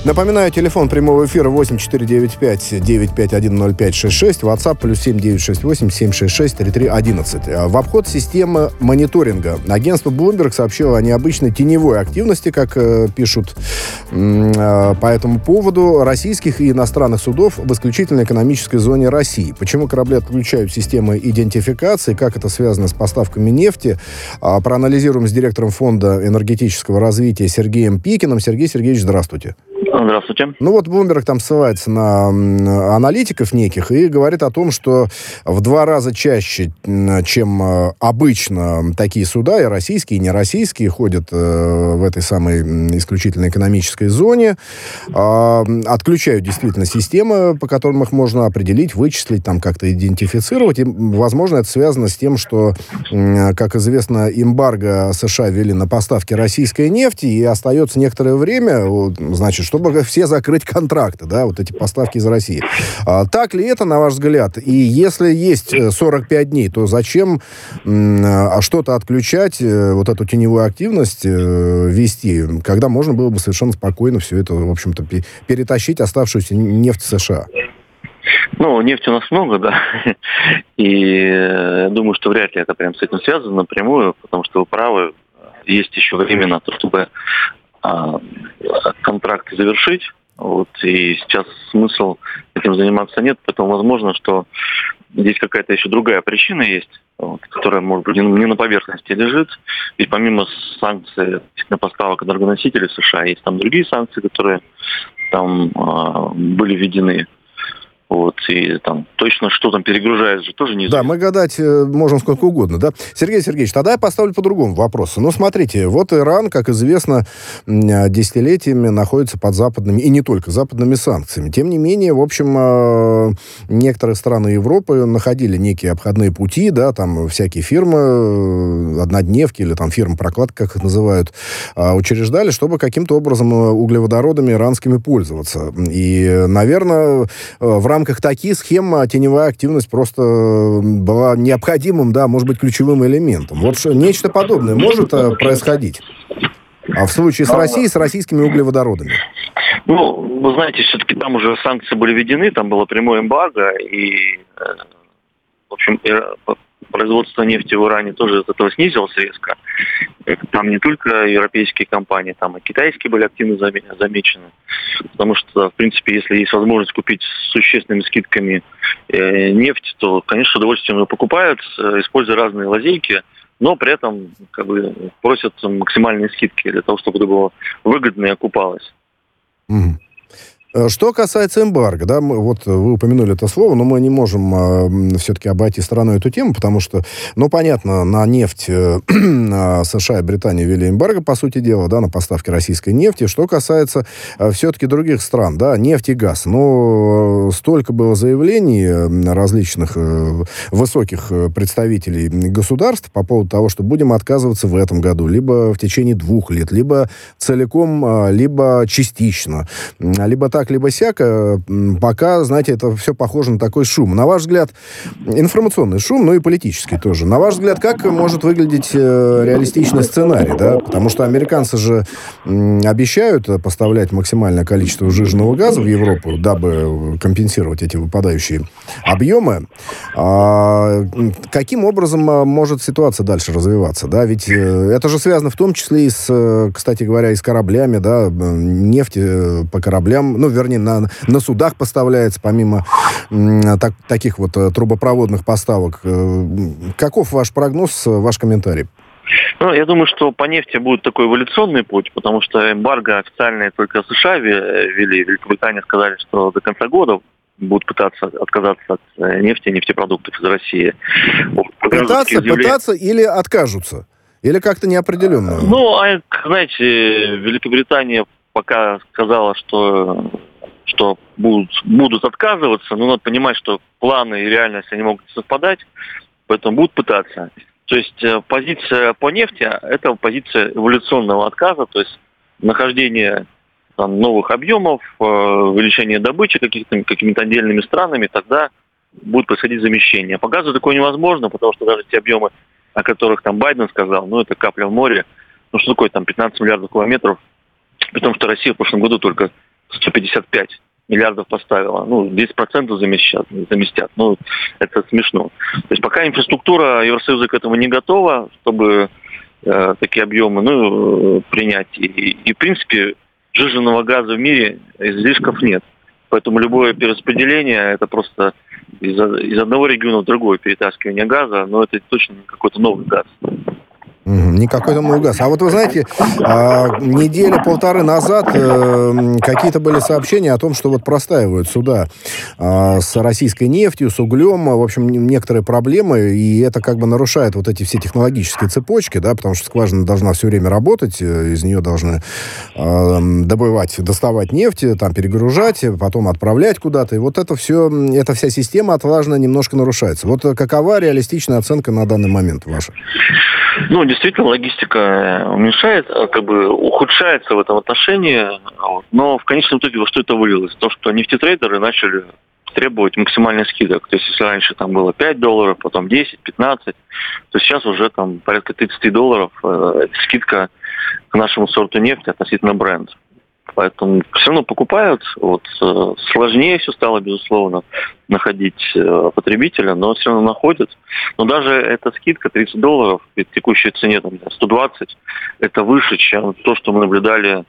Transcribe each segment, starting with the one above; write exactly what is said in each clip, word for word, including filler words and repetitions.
Напоминаю, телефон прямого эфира восемь четыре девять пять девять пять один ноль пять шесть шесть, WhatsApp плюс семь девять шесть восемь семь шесть шесть три три одиннадцать. В обход системы мониторинга агентство Bloomberg сообщило о необычной теневой активности, как э, пишут э, по этому поводу, российских и иностранных судов в исключительной экономической зоне России. Почему корабли отключают системы идентификации, как это связано с поставками нефти, э, проанализируем с директором Фонда энергетического развития Сергеем Пикиным. Сергей Сергеевич, здравствуйте. Здравствуйте. Ну вот Bloomberg там ссылается на аналитиков неких и говорит о том, что в два раза чаще, чем обычно, такие суда, и российские, и нероссийские, ходят в этой самой исключительной экономической зоне, отключают действительно системы, по которым их можно определить, вычислить, там как-то идентифицировать. И, возможно, это связано с тем, что, как известно, эмбарго США ввели на поставки российской нефти, и остается некоторое время, значит, чтобы все закрыть контракты, да, вот эти поставки из России. А, так ли это, на ваш взгляд? И если есть сорок пять дней, то зачем м, что-то отключать, вот эту теневую активность э, вести, когда можно было бы совершенно спокойно все это, в общем-то, пе- перетащить оставшуюся нефть в США? Ну, нефти у нас много, да, и э, думаю, что вряд ли это прям с этим связано напрямую, потому что вы правы, есть еще время на то, чтобы контракты завершить, вот, и сейчас смысл этим заниматься нет, поэтому возможно, что здесь какая-то еще другая причина есть, вот, которая, может быть, не на поверхности лежит, ведь помимо санкций на поставок энергоносителей США, есть там другие санкции, которые там а, были введены. Вот, и там точно что там перегружает же тоже неизвестно. Да, мы гадать э, можем сколько угодно, да? Сергей Сергеевич, тогда я поставлю по-другому вопрос. Ну, смотрите, вот Иран, как известно, десятилетиями находится под западными, и не только западными санкциями. Тем не менее, в общем, э, некоторые страны Европы находили некие обходные пути, да, там всякие фирмы, однодневки или там фирмы-прокладки, как их называют, э, учреждали, чтобы каким-то образом углеводородами иранскими пользоваться. И, наверное, в рамках В рамках таких схем теневая активность просто была необходимым, да, может быть, ключевым элементом. Вот нечто подобное может происходить? А в случае с Россией, с российскими углеводородами? Ну, вы знаете, все-таки там уже санкции были введены, там было прямое эмбарго, и, в общем, производство нефти в Иране тоже от этого снизилось резко. Там не только европейские компании, там и китайские были активно замечены. Потому что, в принципе, если есть возможность купить с существенными скидками э, нефть, то, конечно, с удовольствием ее покупают, используя разные лазейки, но при этом как бы просят максимальные скидки для того, чтобы это было выгодно и окупалось. Mm-hmm. Что касается эмбарго, да, мы, вот вы упомянули это слово, но мы не можем э, все-таки обойти стороной эту тему, потому что, ну, понятно, на нефть э, США и Британия ввели эмбарго, по сути дела, да, на поставки российской нефти. Что касается э, все-таки других стран, да, нефть и газ, ну, столько было заявлений различных э, высоких представителей государств по поводу того, что будем отказываться в этом году, либо в течение двух лет, либо целиком, либо частично, либо так, либо сяко, пока, знаете, это все похоже на такой шум. На ваш взгляд, информационный шум, ну и политический тоже. На ваш взгляд, как может выглядеть э, реалистичный сценарий, да? Потому что американцы же м, обещают поставлять максимальное количество сжиженного газа в Европу, дабы компенсировать эти выпадающие объемы. А, каким образом может ситуация дальше развиваться, да? Ведь э, это же связано в том числе и с, кстати говоря, и с кораблями, да? Нефть по кораблям, ну, вернее, на, на судах поставляется, помимо м, так, таких вот трубопроводных поставок. Каков ваш прогноз, ваш комментарий? Ну, я думаю, что по нефти будет такой эволюционный путь, потому что эмбарго официальное только США ввели. Великобритания сказали, что до конца года будут пытаться отказаться от нефти и нефтепродуктов из России. Пытаться, пытаться или откажутся? Или как-то неопределенно? Ну, а, знаете, Великобритания пока сказала, что, что будут, будут отказываться, но надо понимать, что планы и реальность, они могут совпадать, поэтому будут пытаться. То есть позиция по нефти – это позиция эволюционного отказа, то есть нахождение там, новых объемов, увеличение добычи каких-то, какими-то отдельными странами, тогда будет происходить замещение. По газу такое невозможно, потому что даже те объемы, о которых там Байден сказал, ну это капля в море, ну что такое там пятнадцать миллиардов километров, при том, что Россия в прошлом году только сто пятьдесят пять миллиардов поставила. Ну, десять процентов заместят, заместят. Ну, это смешно. То есть пока инфраструктура Евросоюза к этому не готова, чтобы э, такие объемы ну, принять. И, и, в принципе, сжиженного газа в мире излишков нет. Поэтому любое перераспределение, это просто из, из одного региона в другой перетаскивание газа, но это точно не какой-то новый газ. Не какой-то новый газ. А вот вы знаете, неделя-полторы назад какие-то были сообщения о том, что вот простаивают суда с российской нефтью, с углем, в общем, некоторые проблемы, и это как бы нарушает вот эти все технологические цепочки, да, потому что скважина должна все время работать, из нее должны добывать, доставать нефть, там перегружать, потом отправлять куда-то, и вот это все, эта вся система отлаженно немножко нарушается. Вот какова реалистичная оценка на данный момент ваша? Ну, действительно, логистика уменьшает, как бы ухудшается в этом отношении, но в конечном итоге во что это вылилось? То, что нефтетрейдеры начали требовать максимальных скидок. То есть, если раньше там было пять долларов, потом десять, пятнадцать, то сейчас уже там порядка тридцать долларов э, скидка к нашему сорту нефти относительно бренда. Поэтому все равно покупают. Вот, э, сложнее все стало, безусловно, находить э, потребителя, но все равно находят. Но даже эта скидка тридцать долларов при текущей цене там, сто двадцать, это выше, чем то, что мы наблюдали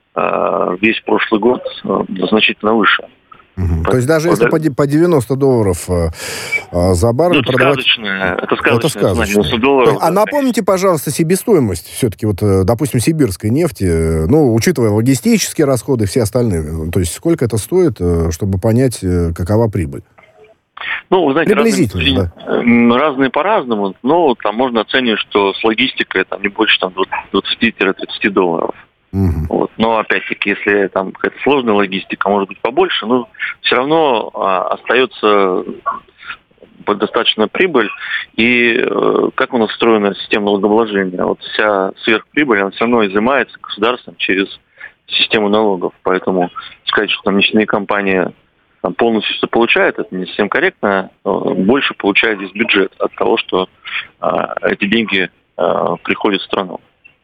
э, весь прошлый год, э, значительно выше. Угу. То есть даже если по девяносто долларов э, за баррель ну, это продавать... Сказочное, это сказочное. Это сказочное. девяносто долларов. Есть, а напомните, пожалуйста, себестоимость все-таки, вот, допустим, сибирской нефти, ну, учитывая логистические расходы и все остальные. То есть сколько это стоит, чтобы понять, какова прибыль? Ну, вы знаете, приблизительно, разные, да. разные по-разному, но там можно оценивать, что с логистикой там не больше там, двадцать-тридцать долларов. Uh-huh. Вот. Но опять-таки, если там какая-то сложная логистика, может быть побольше, но все равно а, остается достаточно прибыль. И э, как у нас устроена система налогообложения? Вот вся сверхприбыль, она все равно изымается государством через систему налогов. Поэтому сказать, что там нефтяные компании там, полностью все получают, это не совсем корректно. Больше получает здесь бюджет от того, что э, эти деньги э, приходят в страну.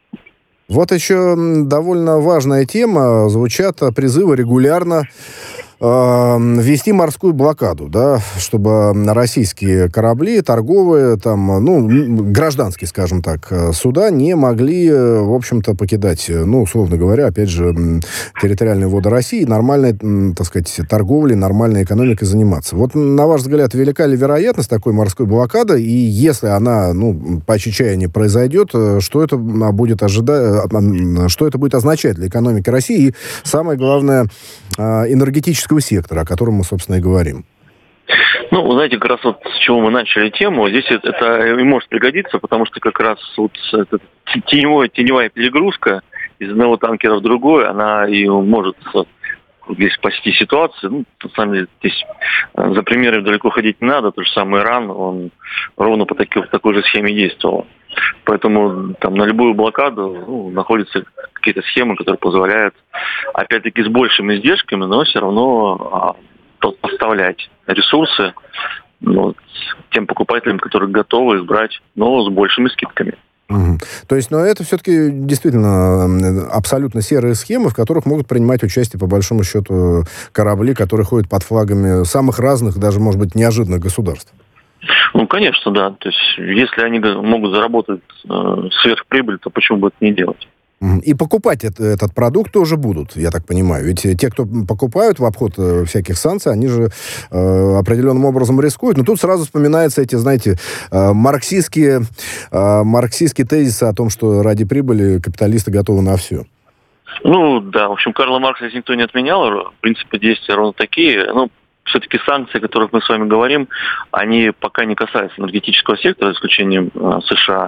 Вот еще довольно важная тема. Звучат призывы регулярно э, ввести морскую блокаду, да, чтобы российские корабли, торговые, там, ну, гражданские, скажем так, суда не могли, в общем-то, покидать, ну, условно говоря, опять же, территориальные воды России, нормальной, так сказать, торговлей, нормальной экономикой заниматься. Вот, на ваш взгляд, велика ли вероятность такой морской блокады? И если она, ну, по чаяния произойдет, что это будет ожидать, что это будет означать для экономики России и, самое главное, энергетического сектора, о котором мы, собственно, и говорим? Ну, вы знаете, как раз вот с чего мы начали тему, здесь это, это и может пригодиться, потому что как раз вот эта теневая, теневая перегрузка из одного танкера в другой, она и может здесь спасти ситуацию. Ну, на самом деле, здесь за примером далеко ходить не надо. Тот же самый Иран, он ровно по такой, по такой же схеме действовал. Поэтому там на любую блокаду ну, находятся какие-то схемы, которые позволяют, опять-таки, с большими издержками, но все равно а, поставлять ресурсы ну, тем покупателям, которые готовы их брать, но с большими скидками. Угу. То есть, ну, это все-таки действительно абсолютно серые схемы, в которых могут принимать участие, по большому счету, корабли, которые ходят под флагами самых разных, даже, может быть, неожиданных государств. Ну, конечно, да. То есть, если они могут заработать э, сверхприбыль, то почему бы это не делать? И покупать это, этот продукт тоже будут, я так понимаю. Ведь те, кто покупают в обход всяких санкций, они же э, определенным образом рискуют. Но тут сразу вспоминаются эти, знаете, э, марксистские, э, марксистские тезисы о том, что ради прибыли капиталисты готовы на все. Ну, да. В общем, Карла Маркса здесь никто не отменял. Принципы действия ровно такие. Ну, все-таки санкции, о которых мы с вами говорим, они пока не касаются энергетического сектора, за исключением э, США.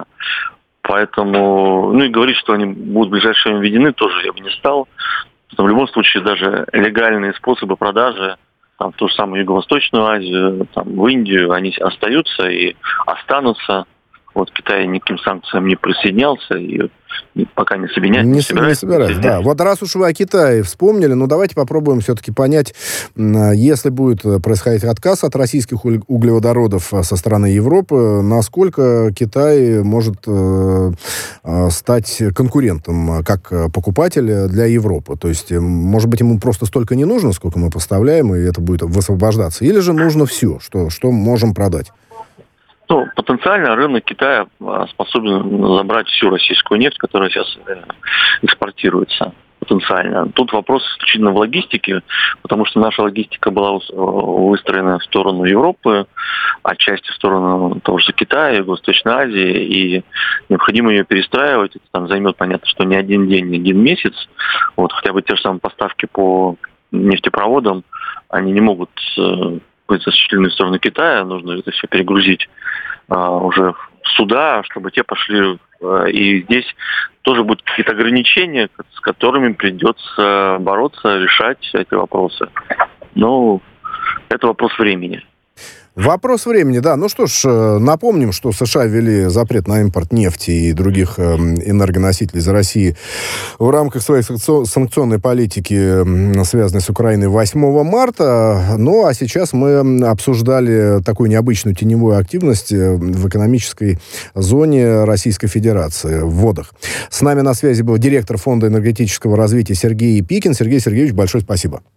Поэтому, ну и говорить, что они будут в ближайшее время введены, тоже я бы не стал. В любом случае, даже легальные способы продажи, там, в ту же самую Юго-Восточную Азию, там, в Индию, они остаются и останутся. Вот Китай ни к каким санкциям не присоединялся и пока не, собеня... не, не собирается. Не собирается, да. Вот раз уж вы о Китае вспомнили, ну давайте попробуем все-таки понять, если будет происходить отказ от российских углеводородов со стороны Европы, насколько Китай может э, стать конкурентом как покупатель для Европы. То есть, может быть, ему просто столько не нужно, сколько мы поставляем, и это будет высвобождаться. Или же нужно все, что, что можем продать? Ну, потенциально рынок Китая способен забрать всю российскую нефть, которая сейчас экспортируется. Потенциально. Тут вопрос исключительно в логистике, потому что наша логистика была выстроена в сторону Европы, отчасти в сторону того же Китая, Юго-Восточной Азии, и необходимо ее перестраивать. Это там займет, понятно, что не один день, не один месяц. Вот, хотя бы те же самые поставки по нефтепроводам, они не могут быть осуществлены в сторону Китая, нужно это все перегрузить а, уже в суда, чтобы те пошли. А, и здесь тоже будут какие-то ограничения, с которыми придется бороться, решать эти вопросы. Но это вопрос времени. Вопрос времени, да. Ну что ж, напомним, что США ввели запрет на импорт нефти и других энергоносителей из России в рамках своей санкционной политики, связанной с Украиной, восьмого марта. Ну, а сейчас мы обсуждали такую необычную теневую активность в экономической зоне Российской Федерации, в водах. С нами на связи был директор Фонда энергетического развития Сергей Пикин. Сергей Сергеевич, большое спасибо.